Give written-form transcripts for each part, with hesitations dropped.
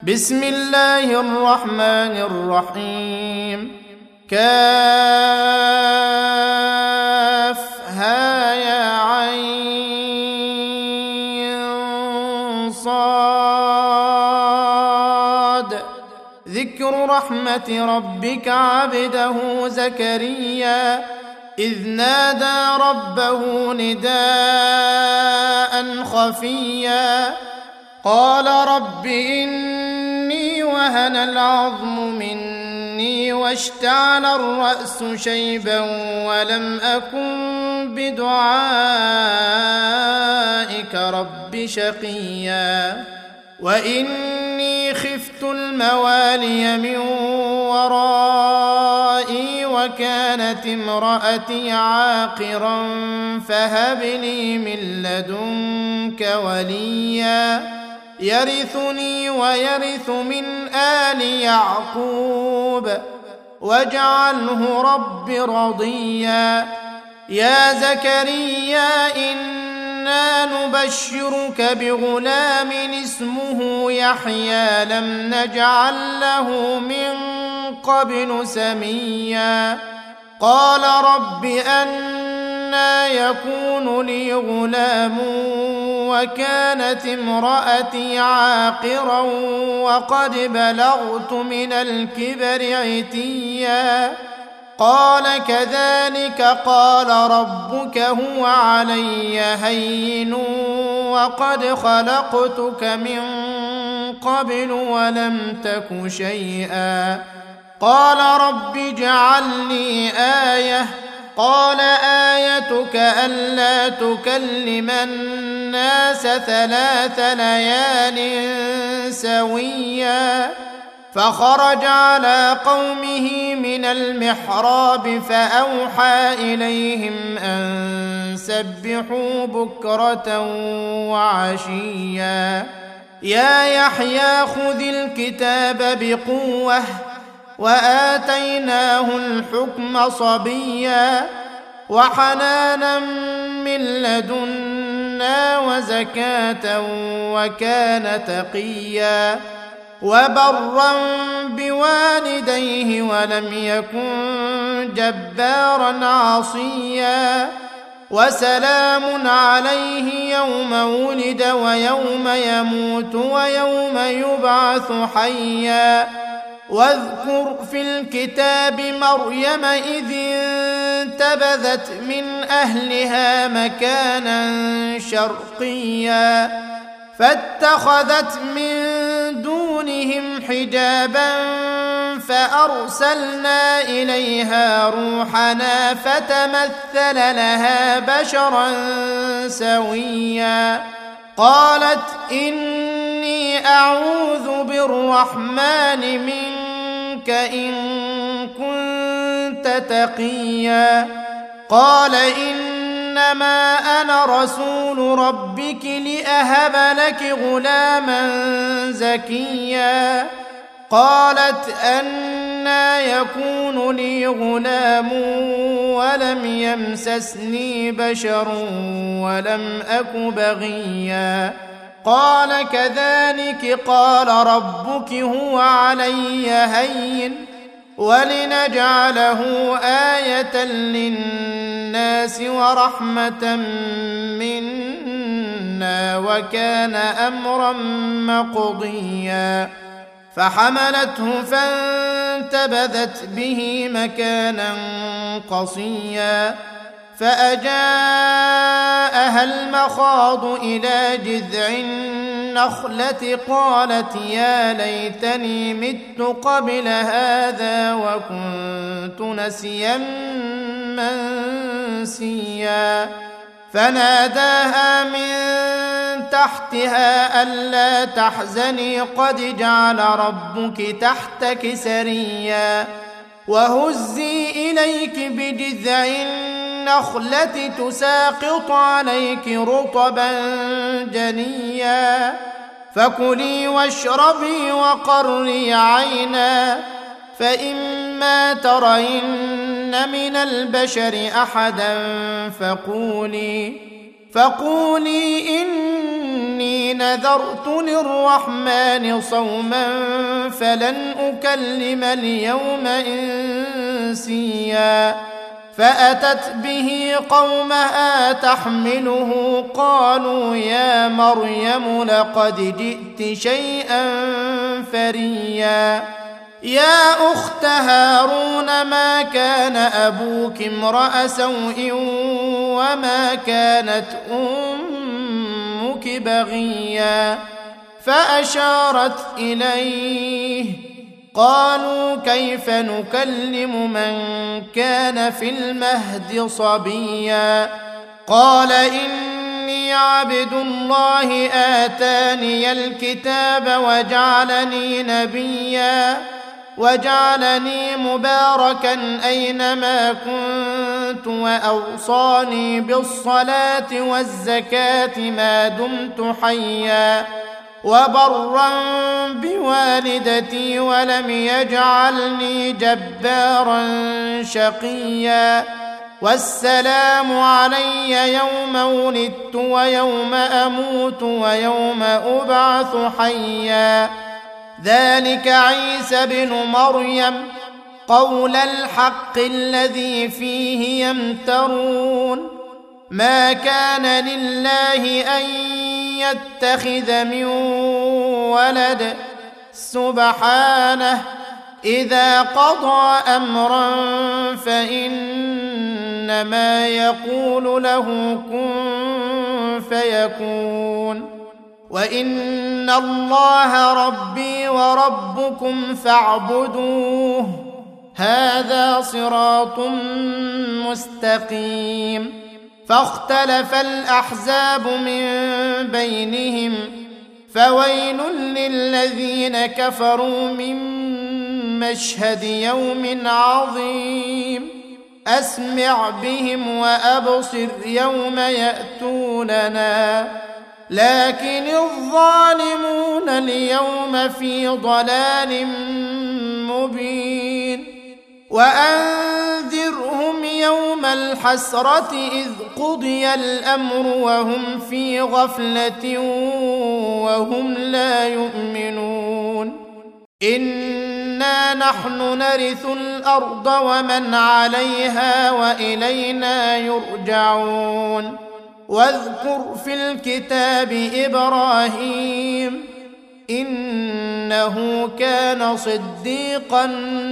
بسم الله الرحمن الرحيم. كافها يا عين صاد. ذكر رحمة ربك عبده زكريا إذ نادى ربه نداء خفيا قال رب إني وهن العظم مني واشتعل الرأس شيبا ولم أكن بدعائك رب شقيا وإني خفت الموالي من ورائي وكانت امرأتي عاقرا فهب لي من لدنك وليا يرثني ويرث من آل يعقوب واجعله رب رضيا. يا زكريا إنا نبشرك بغلام اسمه يحيى لم نجعل له من قبل سميا قال رب أنى يكون لي غلام وكانت امرأتي عاقرا وقد بلغت من الكبر عتيا قال كذلك قال ربك هو علي هين وقد خلقتك من قبل ولم تك شيئا قال رب اجعل لي آية قال آيتك ألا تكلم الناس 3 ليال سويا فخرج على قومه من المحراب فأوحى إليهم أن سبحوا بكرة وعشيا يا يحيى خذ الكتاب بقوة وآتيناه الحكم صبيا وحنانا من لدنا وزكاة وكان تقيا وبرا بوالديه ولم يكن جبارا عصيا وسلام عليه يوم ولد ويوم يموت ويوم يبعث حيا واذكر في الكتاب مريم إذ انتبذت من أهلها مكانا شرقيا فاتخذت من دونهم حجابا فأرسلنا إليها روحنا فتمثل لها بشرا سويا قالت إني أعوذ بالرحمن منك إن كنت تقيا قال إنما أنا رسول ربك لأهب لك غلاما زكيا قالت أنى يكون لي غلام ولم يمسسني بشر ولم أك بغيا قال كذلك قال ربك هو علي هين ولنجعله آية للناس ورحمة منا وكان أمرا مقضيا فحملته فانتبذت به مكانا قصيا فأجاءها المخاض إلى جذع النخلة قالت يا ليتني مت قبل هذا وكنت نسيا منسيا فناداها من تحتها ألا تحزني قد جعل ربك تحتك سريا وهزي إليك بجذع النخلة تساقط عليك رطبا جنيا فكلي واشربي وقري عينا فإما ترين من البشر أحدا فقولي إني إني نذرت للرحمن صوما فلن أكلم اليوم إنسيا فأتت به قومها تحمله قالوا يا مريم لقد جئت شيئا فريا يا أخت هارون ما كان أبوك امرأ سوء وما كانت أمك بغيا فأشارت إليه قالوا كيف نكلم من كان في المهد صبيا قال إني عبد الله آتاني الكتاب وجعلني نبيا وجعلني مباركا أينما كنت وأوصاني بالصلاة والزكاة ما دمت حيا وبرا بوالدتي ولم يجعلني جبارا شقيا والسلام علي يوم ولدت ويوم أموت ويوم أبعث حيا ذلك عيسى بن مريم قول الحق الذي فيه يمترون ما كان لله أن يتخذ من ولد سبحانه إذا قضى أمرا فإنما يقول له كن فيكون وإن الله ربي وربكم فاعبدوه هذا صراط مستقيم فاختلف الأحزاب من بينهم فويل للذين كفروا من مشهد يوم عظيم أسمع بهم وأبصر يوم يأتوننا لكن الظالمون اليوم في ضلال مبين وأنذرهم يوم الحسرة إذ قضي الأمر وهم في غفلة وهم لا يؤمنون إنا نحن نرث الأرض ومن عليها وإلينا يرجعون واذكر في الكتاب إبراهيم إنه كان صديقا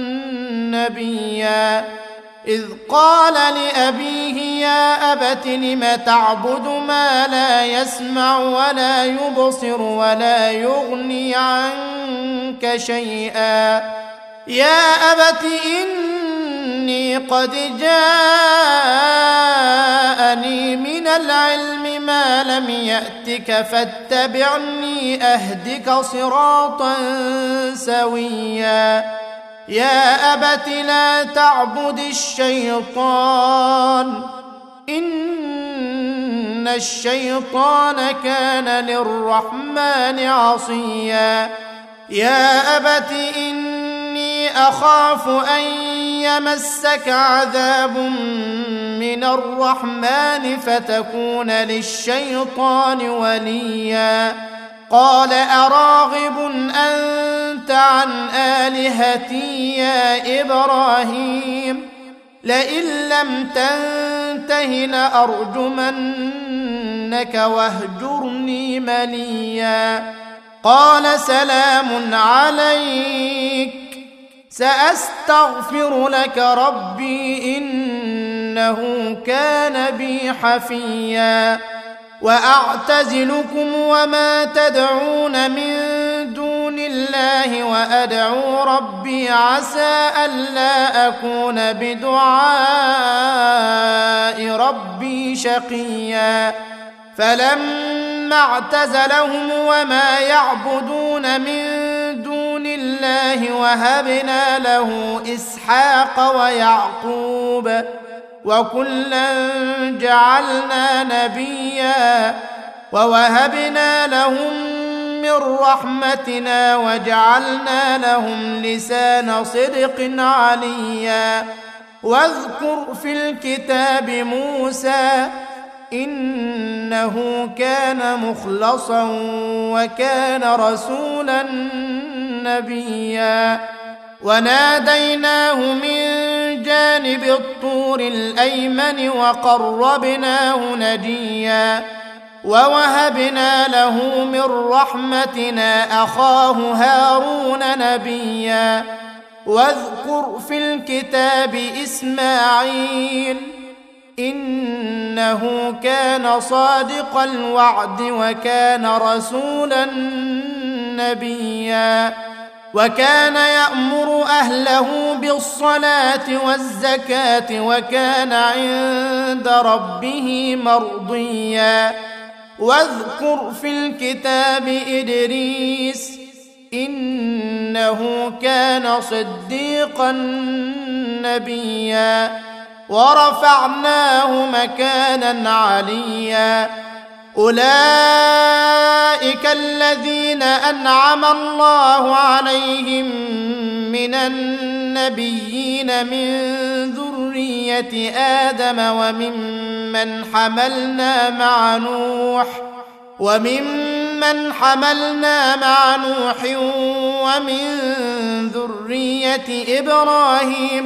نبيا إذ قال لأبيه يا أبت لم تعبد ما لا يسمع ولا يبصر ولا يغني عنك شيئا يا أبت إني قد جاءني من العلم ما لم يأتك فاتبعني أهدك صراطا سويا يا أبت لا تعبد الشيطان إن الشيطان كان للرحمن عصيا يا أبت إني أخاف أن يمسك عذاب من الرحمن فتكون للشيطان وليا قال أراغب أنت عن آلهتي يا إبراهيم لئن لم تنته لأرجمنك واهجرني مليا قال سلام عليك سأستغفر لك ربي إنه كان بي حفيا وأعتزلكم وما تدعون من دون الله وأدعو ربي عسى ألا أكون بدعاء ربي شقيا فلما اعتزلهم وما يعبدون من دون الله وهبنا له إسحاق ويعقوب وكلا جعلنا نبيا ووهبنا لهم من رحمتنا وجعلنا لهم لسان صدق عليا واذكر في الكتاب موسى إنه كان مخلصا وكان رسولا نبيا وناديناه من جانب الطور الأيمن وقربناه نجيا ووهبنا له من رحمتنا أخاه هارون نبيا واذكر في الكتاب إسماعيل إنه كان صادق الوعد وكان رسولا نبيا وكان يأمر أهله بالصلاة والزكاة وكان عند ربه مرضيا واذكر في الكتاب إدريس إنه كان صديقا نبيا ورفعناه مكانا عليا أولئك الذين أنعم الله عليهم من النبيين من ذرية آدم وممن حملنا مع نوح ومن ذرية إبراهيم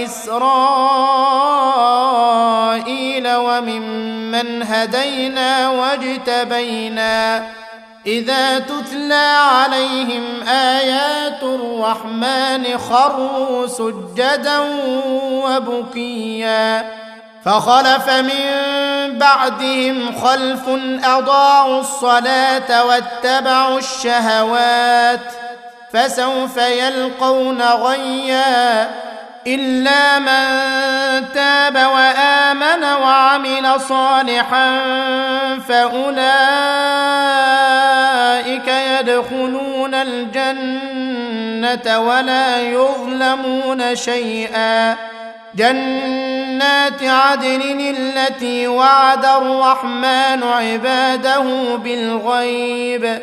وإسرائيل وممن هدينا واجتبينا إذا تتلى عليهم آيات الرحمن خروا سجدا وبكيا فخلف من بعدهم خلف أضاعوا الصلاة واتبعوا الشهوات فسوف يلقون غيا إلا من تاب وآمن وعمل صالحا فأولئك يدخلون الجنة ولا يظلمون شيئا جنات عدن التي وعد الرحمن عباده بالغيب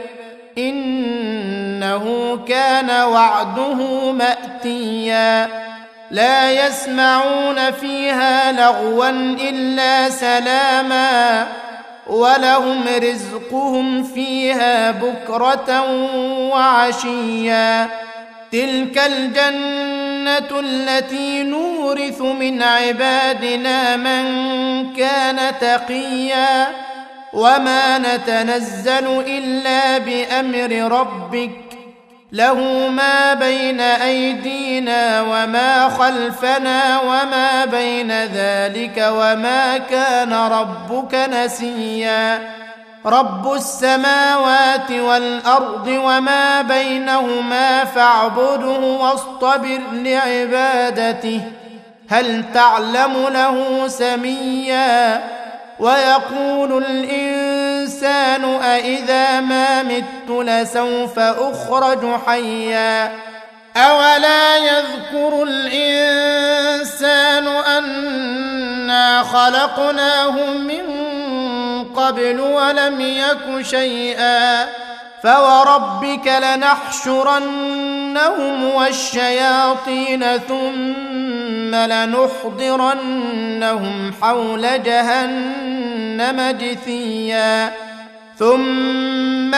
إنه كان وعده مأتيا لا يسمعون فيها لغوا إلا سلاما ولهم رزقهم فيها بكرة وعشيا تلك الجنة التي نورث من عبادنا من كان تقيا وما نتنزل إلا بأمر ربك له ما بين أيدينا وما خلفنا وما بين ذلك وما كان ربك نسيا رب السماوات والأرض وما بينهما فاعبده واصطبر لعبادته هل تعلم له سميا ويقول الإنسان أإذا ما مت لسوف أخرج حيا أولا يذكر الإنسان أنا خلقناه من قبل ولم يك شيئا فوربك لنحشرنهم والشياطين ثم لنحضرنهم حول جهنم جثيا ثم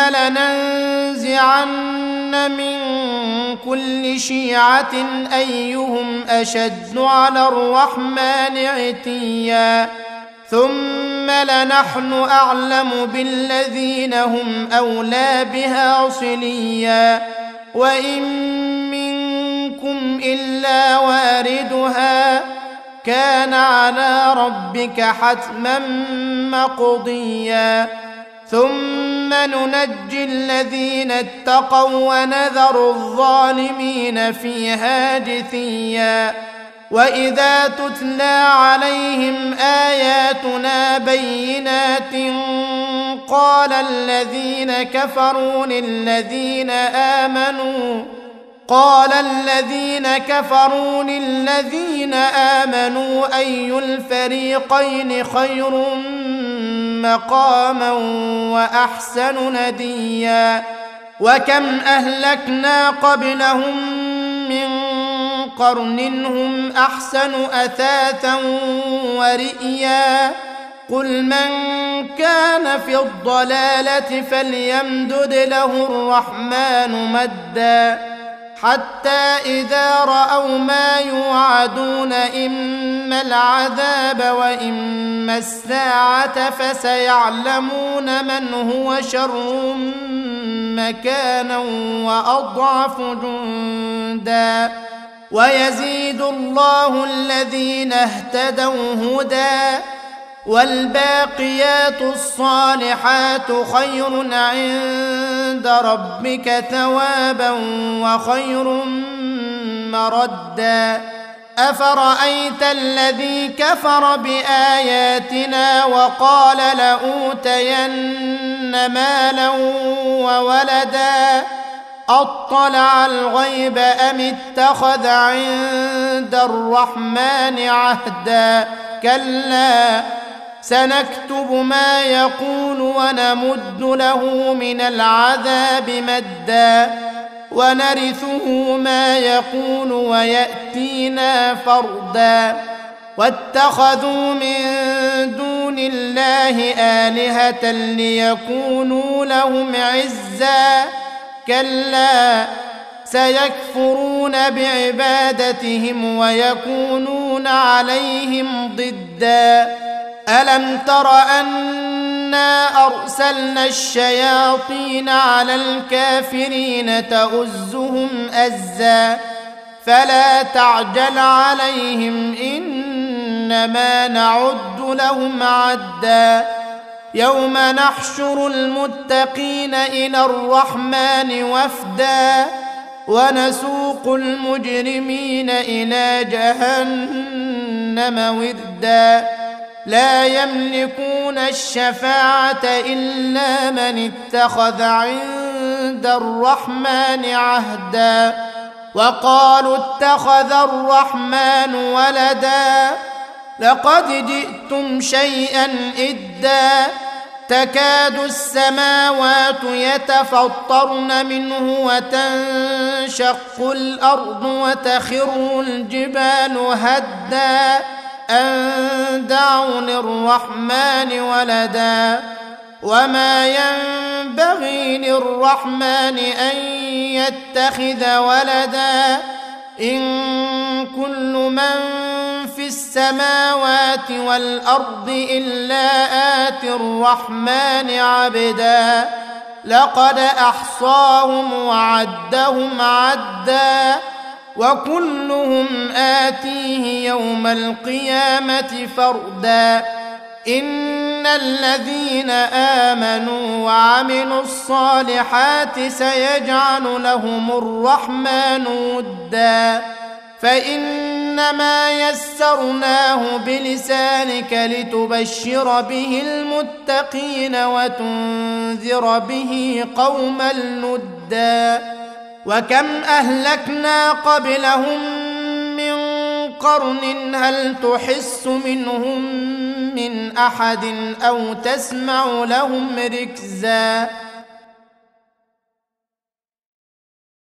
لننزعن من كل شيعة أيهم أشد على الرحمن عتيا ثم لنحن أعلم بالذين هم أولى بها صليا وإن منكم إلا واردها كان على ربك حتما مقضيا ثم ننجي الذين اتقوا ونذر الظالمين فيها جثيا وإذا تتلى عليهم آياتنا بينات قال الذين كفروا للذين آمنوا أي الفريقين خير مقاما وأحسن نديا وكم أهلكنا قبلهم من قرن هم أحسن أثاثا ورئيا قل من كان في الضلالة فليمدد له الرحمن مدا حتى إذا رأوا ما يوعدون إما العذاب وإما الساعة فسيعلمون من هو شر مكانا وأضعف جندا ويزيد الله الذين اهتدوا هدى والباقيات الصالحات خير عند ربك ثوابا وخير مردا أفرأيت الذي كفر بآياتنا وقال لأوتين مالا وولدا أطلع الغيب أم اتخذ عند الرحمن عهدا كلا سنكتب ما يقول ونمد له من العذاب مدا ونرثه ما يقول ويأتينا فردا واتخذوا من دون الله آلهة ليكونوا لهم عزا كلا سيكفرون بعبادتهم ويكونون عليهم ضدا ألم تر أنا أرسلنا الشياطين على الكافرين تؤزهم أزا فلا تعجل عليهم إنما نعد لهم عدا يوم نحشر المتقين إلى الرحمن وفدا ونسوق المجرمين إلى جهنم وردا لا يملكون الشفاعة إلا من اتخذ عند الرحمن عهدا وقالوا اتخذ الرحمن ولدا لقد جئتم شيئا إدا تكاد السماوات يتفطرن منه وتنشق الأرض وتخر الجبال هدا أن دعوا للرحمن ولدا وما ينبغي للرحمن أن يتخذ ولدا إن كل من في السماوات والأرض إلا آتي الرحمن عبدا لقد أحصاهم وعدهم عدا وكلهم آتيه يوم القيامة فردا إن الذين آمنوا وعملوا الصالحات سيجعل لهم الرحمن ودا فإنما يسرناه بلسانك لتبشر به المتقين وتنذر به قوما لدا وكم أهلكنا قبلهم من قرن هل تحس منهم من أحد أو تسمع لهم ركزا